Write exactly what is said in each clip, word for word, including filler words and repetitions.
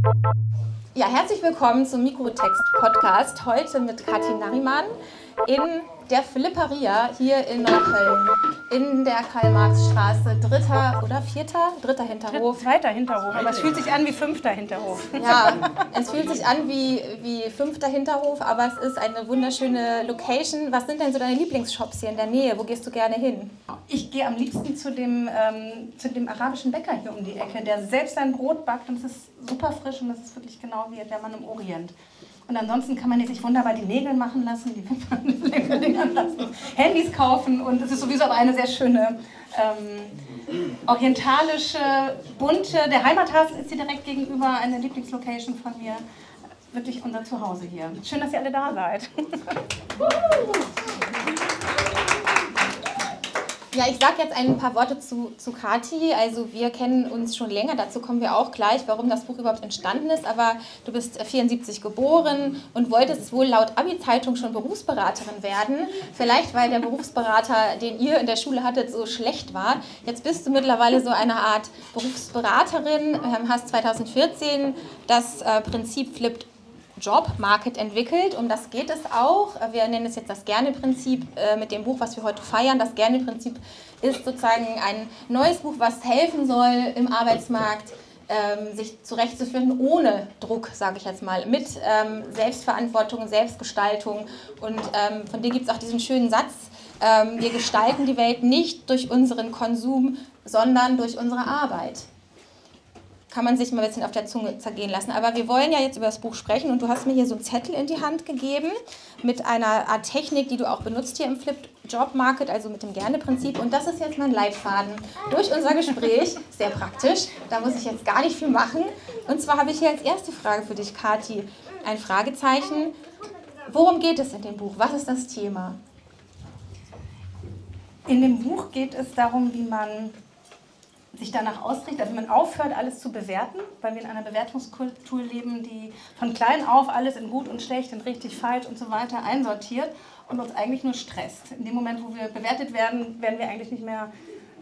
Ja, herzlich willkommen zum Mikrotext-Podcast. Heute mit Kathi Nariman in der Flipperia hier in Neukölln, in der Karl-Marx-Straße, dritter oder vierter? Dritter Hinterhof. Zweiter Hinterhof, aber es fühlt sich an wie fünfter Hinterhof. Ja, es fühlt sich an wie, wie fünfter Hinterhof, aber es ist eine wunderschöne Location. Was sind denn so deine Lieblingsshops hier in der Nähe? Wo gehst du gerne hin? Ich gehe am liebsten zu dem, ähm, zu dem arabischen Bäcker hier um die Ecke, der selbst sein Brot backt und es ist super frisch und das ist wirklich genau wie der Mann im Orient. Und ansonsten kann man sich wunderbar die Nägel machen lassen, die Wimpern lassen, Handys kaufen und es ist sowieso aber eine sehr schöne ähm, orientalische, bunte, der Heimathafen ist hier direkt gegenüber, eine Lieblingslocation von mir, wirklich unser Zuhause hier. Schön, dass ihr alle da seid. Ja, ich sage jetzt ein paar Worte zu, zu Kathi. Also wir kennen uns schon länger, dazu kommen wir auch gleich, warum das Buch überhaupt entstanden ist. Aber du bist vierundsiebzig geboren und wolltest wohl laut Abi-Zeitung schon Berufsberaterin werden. Vielleicht, weil der Berufsberater, den ihr in der Schule hattet, so schlecht war. Jetzt bist du mittlerweile so eine Art Berufsberaterin, hast zweitausendvierzehn das äh, Prinzip Flipped Job Market entwickelt. Um das geht es auch. Wir nennen es jetzt das Gerne-Prinzip äh, mit dem Buch, was wir heute feiern. Das Gerne-Prinzip ist sozusagen ein neues Buch, was helfen soll, im Arbeitsmarkt ähm, sich zurechtzufinden, ohne Druck, sage ich jetzt mal, mit ähm, Selbstverantwortung, Selbstgestaltung. Und ähm, von dir gibt es auch diesen schönen Satz, ähm, wir gestalten die Welt nicht durch unseren Konsum, sondern durch unsere Arbeit. Kann man sich mal ein bisschen auf der Zunge zergehen lassen. Aber wir wollen ja jetzt über das Buch sprechen und du hast mir hier so einen Zettel in die Hand gegeben mit einer Art Technik, die du auch benutzt hier im Flipped Job Market, also mit dem Gerne-Prinzip. Und das ist jetzt mein Leitfaden durch unser Gespräch. Sehr praktisch, da muss ich jetzt gar nicht viel machen. Und zwar habe ich hier als erste Frage für dich, Kathi, ein Fragezeichen. Worum geht es in dem Buch? Was ist das Thema? In dem Buch geht es darum, wie man sich danach ausrichtet, also man aufhört, alles zu bewerten, weil wir in einer Bewertungskultur leben, die von klein auf alles in gut und schlecht, in richtig, falsch und so weiter einsortiert und uns eigentlich nur stresst. In dem Moment, wo wir bewertet werden, werden wir eigentlich nicht mehr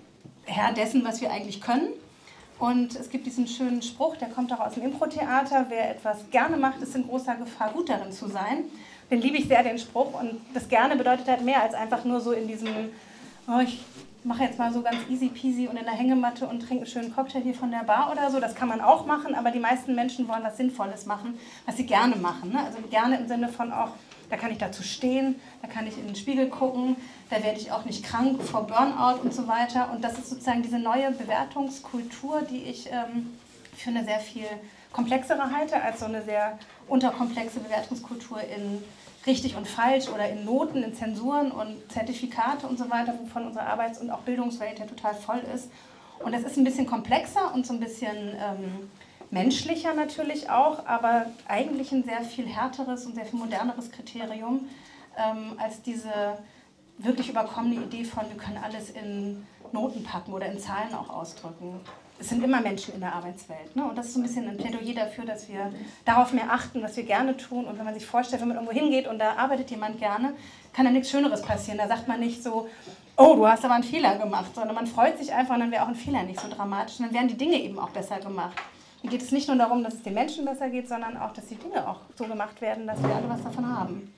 Herr dessen, was wir eigentlich können. Und es gibt diesen schönen Spruch, der kommt auch aus dem Impro-Theater, wer etwas gerne macht, ist in großer Gefahr, gut darin zu sein. Den liebe ich sehr, den Spruch. Und das Gerne bedeutet halt mehr als einfach nur so in diesem, oh, ich mache jetzt mal so ganz easy peasy und in der Hängematte und trinke einen schönen Cocktail hier von der Bar oder so. Das kann man auch machen, aber die meisten Menschen wollen was Sinnvolles machen, was sie gerne machen. Ne? Also gerne im Sinne von auch, da kann ich dazu stehen, da kann ich in den Spiegel gucken, da werde ich auch nicht krank vor Burnout und so weiter. Und das ist sozusagen diese neue Bewertungskultur, die ich ähm, für eine sehr viel komplexere halte, als so eine sehr unterkomplexe Bewertungskultur in richtig und falsch oder in Noten, in Zensuren und Zertifikate und so weiter, wovon unsere Arbeits- und auch Bildungswelt ja total voll ist. Und das ist ein bisschen komplexer und so ein bisschen ähm, menschlicher natürlich auch, aber eigentlich ein sehr viel härteres und sehr viel moderneres Kriterium ähm, als diese wirklich überkommene Idee von, wir können alles in Noten packen oder in Zahlen auch ausdrücken. Es sind immer Menschen in der Arbeitswelt. Ne? Und das ist so ein bisschen ein Plädoyer dafür, dass wir darauf mehr achten, was wir gerne tun. Und wenn man sich vorstellt, wenn man irgendwo hingeht und da arbeitet jemand gerne, kann da nichts Schöneres passieren. Da sagt man nicht so, oh, du hast aber einen Fehler gemacht, sondern man freut sich einfach und dann wäre auch ein Fehler nicht so dramatisch. Und dann werden die Dinge eben auch besser gemacht. Dann geht es nicht nur darum, dass es den Menschen besser geht, sondern auch, dass die Dinge auch so gemacht werden, dass wir alle was davon haben.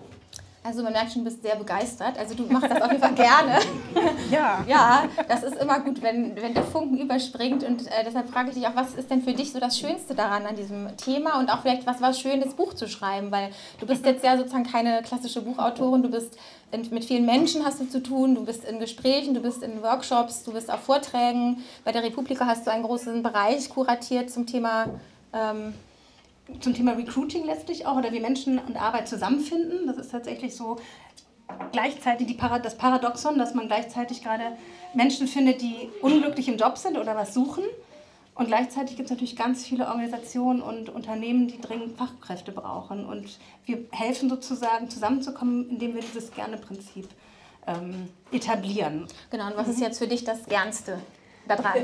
Also man merkt schon, du bist sehr begeistert. Also du machst das auf jeden Fall gerne. Ja. Ja, das ist immer gut, wenn, wenn der Funken überspringt. Und äh, deshalb frage ich dich auch, was ist denn für dich so das Schönste daran an diesem Thema? Und auch vielleicht, was war schön, das Buch zu schreiben? Weil du bist jetzt ja sozusagen keine klassische Buchautorin. Du bist in, mit vielen Menschen hast du zu tun. Du bist in Gesprächen, du bist in Workshops, du bist auf Vorträgen. Bei der Republika hast du einen großen Bereich kuratiert zum Thema Ähm, Zum Thema Recruiting letztlich auch, oder wie Menschen und Arbeit zusammenfinden. Das ist tatsächlich so gleichzeitig die Para- das Paradoxon, dass man gleichzeitig gerade Menschen findet, die unglücklich im Job sind oder was suchen. Und gleichzeitig gibt es natürlich ganz viele Organisationen und Unternehmen, die dringend Fachkräfte brauchen. Und wir helfen sozusagen zusammenzukommen, indem wir dieses Gerne-Prinzip ähm, etablieren. Genau, und was ist jetzt für dich das Gernste da dran?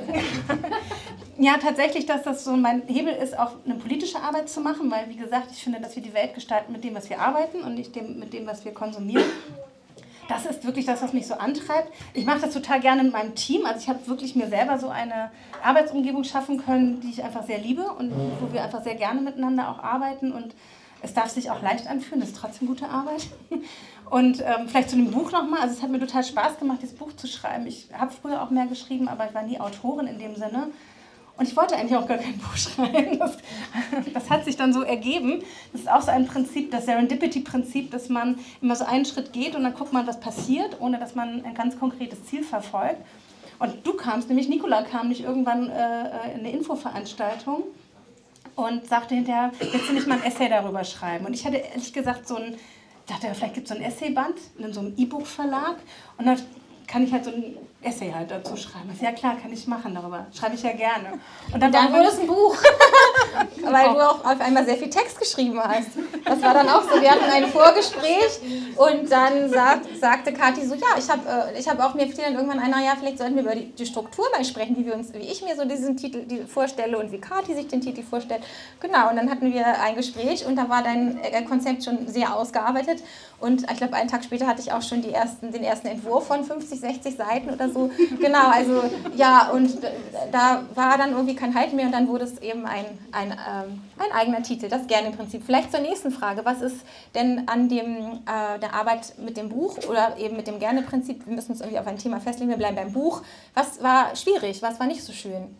Ja, tatsächlich, dass das so mein Hebel ist, auch eine politische Arbeit zu machen, weil, wie gesagt, ich finde, dass wir die Welt gestalten mit dem, was wir arbeiten und nicht dem, mit dem, was wir konsumieren. das ist wirklich das, was mich so antreibt. Ich mache das total gerne mit meinem Team. Also ich habe wirklich mir selber so eine Arbeitsumgebung schaffen können, die ich einfach sehr liebe und wo wir einfach sehr gerne miteinander auch arbeiten. Und es darf sich auch leicht anfühlen, das ist trotzdem gute Arbeit. Und ähm, vielleicht zu dem Buch nochmal. Also es hat mir total Spaß gemacht, dieses Buch zu schreiben. Ich habe früher auch mehr geschrieben, aber ich war nie Autorin in dem Sinne. Und ich wollte eigentlich auch gar kein Buch schreiben. Das, das hat sich dann so ergeben. Das ist auch so ein Prinzip, das Serendipity-Prinzip, dass man immer so einen Schritt geht und dann guckt man, was passiert, ohne dass man ein ganz konkretes Ziel verfolgt. Und du kamst, nämlich Nicola kam nicht irgendwann äh, in eine Infoveranstaltung und sagte hinterher, willst du nicht mal ein Essay darüber schreiben? Und ich hatte ehrlich gesagt so ein, dachte, vielleicht gibt es so ein Essayband in so einem E-Book-Verlag und dann kann ich halt so ein Essay halt dazu schreiben. Ja klar, kann ich machen darüber. Schreibe ich ja gerne. Und dann, dann wurde es ein Buch, weil du auch auf einmal sehr viel Text geschrieben hast. Das war dann auch so, wir hatten ein Vorgespräch und dann sagt, sagte Kathi so, ja, ich habe äh, ich hab auch mir fiel dann irgendwann ein, naja, vielleicht sollten wir über die, die Struktur mal sprechen, wie, wir uns, wie ich mir so diesen Titel die vorstelle und wie Kathi sich den Titel vorstellt. Genau, und dann hatten wir ein Gespräch und da war dein äh, Konzept schon sehr ausgearbeitet und ich glaube, einen Tag später hatte ich auch schon die ersten, den ersten Entwurf von fünfzig, sechzig Seiten oder so. Genau, also ja, und da war dann irgendwie kein Halt mehr und dann wurde es eben ein, ein, ähm, ein eigener Titel, das Gerne-Prinzip. Vielleicht zur nächsten Frage, was ist denn an dem, äh, der Arbeit mit dem Buch oder eben mit dem Gerne-Prinzip, wir müssen uns irgendwie auf ein Thema festlegen, wir bleiben beim Buch, was war schwierig, was war nicht so schön?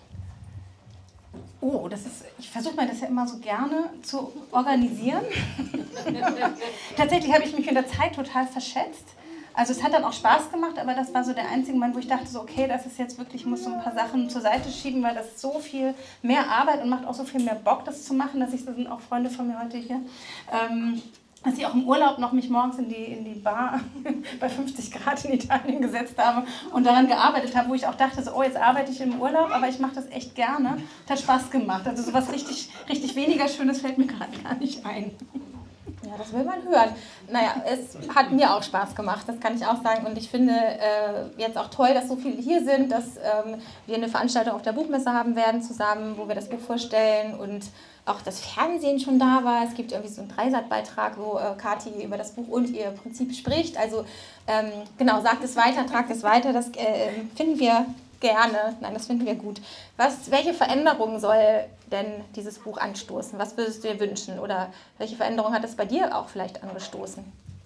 Oh, das ist, ich versuche mir das ja immer so gerne zu organisieren. Tatsächlich habe ich mich in der Zeit total verschätzt. Also es hat dann auch Spaß gemacht, aber das war so der einzige Moment, wo ich dachte, so okay, das ist jetzt wirklich, ich muss so ein paar Sachen zur Seite schieben, weil das ist so viel mehr Arbeit und macht auch so viel mehr Bock, das zu machen, dass ich, das sind auch Freunde von mir heute hier, ähm, dass ich auch im Urlaub noch mich morgens in die, in die Bar bei fünfzig Grad in Italien gesetzt habe und daran gearbeitet habe, wo ich auch dachte, so, oh, jetzt arbeite ich im Urlaub, aber ich mache das echt gerne. Das hat Spaß gemacht. Also sowas richtig, richtig weniger Schönes fällt mir gerade gar nicht ein. Ja, das will man hören. Naja, es hat mir auch Spaß gemacht, das kann ich auch sagen. Und ich finde äh, jetzt auch toll, dass so viele hier sind, dass ähm, wir eine Veranstaltung auf der Buchmesse haben werden zusammen, wo wir das Buch vorstellen und auch das Fernsehen schon da war. Es gibt irgendwie so einen Dreisat-Beitrag, wo äh, Kathi über das Buch und ihr Prinzip spricht. Also ähm, genau, sagt es weiter, tragt es weiter, das äh, finden wir gerne. Nein, das finden wir gut. Was, welche Veränderungen soll denn dieses Buch anstoßen? Was würdest du dir wünschen? Oder welche Veränderung hat es bei dir auch vielleicht angestoßen?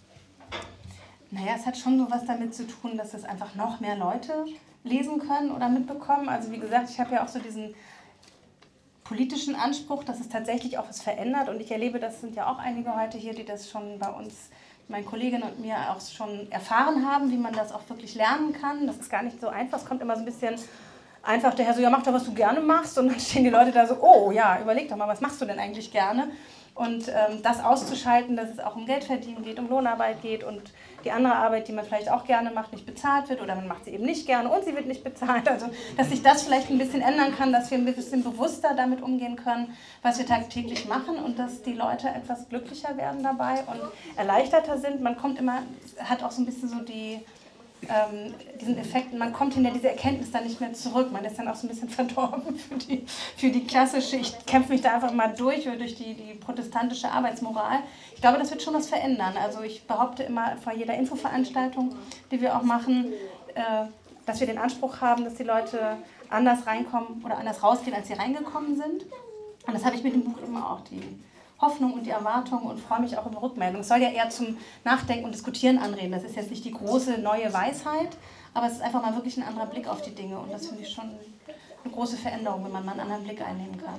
Naja, es hat schon so was damit zu tun, dass es einfach noch mehr Leute lesen können oder mitbekommen. Also wie gesagt, ich habe ja auch so diesen politischen Anspruch, dass es tatsächlich auch was verändert. Und ich erlebe, das sind ja auch einige heute hier, die das schon bei uns, meine Kolleginnen und mir auch schon erfahren haben, wie man das auch wirklich lernen kann. Das ist gar nicht so einfach. Es kommt immer so ein bisschen einfach daher so, ja, mach doch, was du gerne machst. Und dann stehen die Leute da so, oh ja, überleg doch mal, was machst du denn eigentlich gerne? Und ähm, das auszuschalten, dass es auch um Geldverdienen geht, um Lohnarbeit geht und die andere Arbeit, die man vielleicht auch gerne macht, nicht bezahlt wird oder man macht sie eben nicht gerne und sie wird nicht bezahlt. Also, dass sich das vielleicht ein bisschen ändern kann, dass wir ein bisschen bewusster damit umgehen können, was wir tagtäglich machen und dass die Leute etwas glücklicher werden dabei und erleichterter sind. Man kommt immer, hat auch so ein bisschen so die, ähm, diesen Effekt, man kommt hinter diese Erkenntnis dann nicht mehr zurück. Man ist dann auch so ein bisschen verdorben für die, für die klassische, ich kämpfe mich da einfach mal durch oder durch die, die protestantische Arbeitsmoral. Ich glaube, das wird schon was verändern. Also ich behaupte immer vor jeder Infoveranstaltung, die wir auch machen, äh, dass wir den Anspruch haben, dass die Leute anders reinkommen oder anders rausgehen, als sie reingekommen sind. Und das habe ich mit dem Buch immer auch, die Hoffnung und die Erwartung und freue mich auch über Rückmeldung. Es soll ja eher zum Nachdenken und Diskutieren anregen. Das ist jetzt nicht die große neue Weisheit, aber es ist einfach mal wirklich ein anderer Blick auf die Dinge. Und das finde ich schon eine große Veränderung, wenn man mal einen anderen Blick einnehmen kann.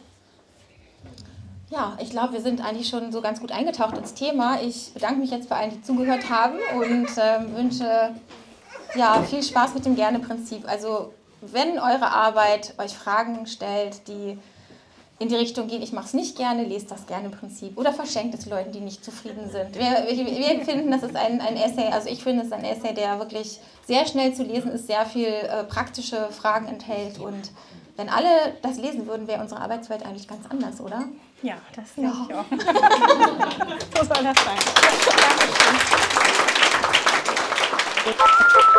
Ja, ich glaube, wir sind eigentlich schon so ganz gut eingetaucht ins Thema. Ich bedanke mich jetzt bei allen, die zugehört haben und äh, wünsche ja, viel Spaß mit dem Gerne-Prinzip. Also wenn eure Arbeit euch Fragen stellt, die in die Richtung gehen, ich mache es nicht gerne, lest das Gerne-Prinzip oder verschenkt es Leuten, die nicht zufrieden sind. Wir, wir, wir finden, das ist ein, ein Essay, also ich finde, es ist ein Essay, der wirklich sehr schnell zu lesen ist, sehr viel äh, praktische Fragen enthält und wenn alle das lesen würden, wäre unsere Arbeitswelt eigentlich ganz anders, oder? Ja, das denke ja. ich auch. So soll das sein. Dankeschön.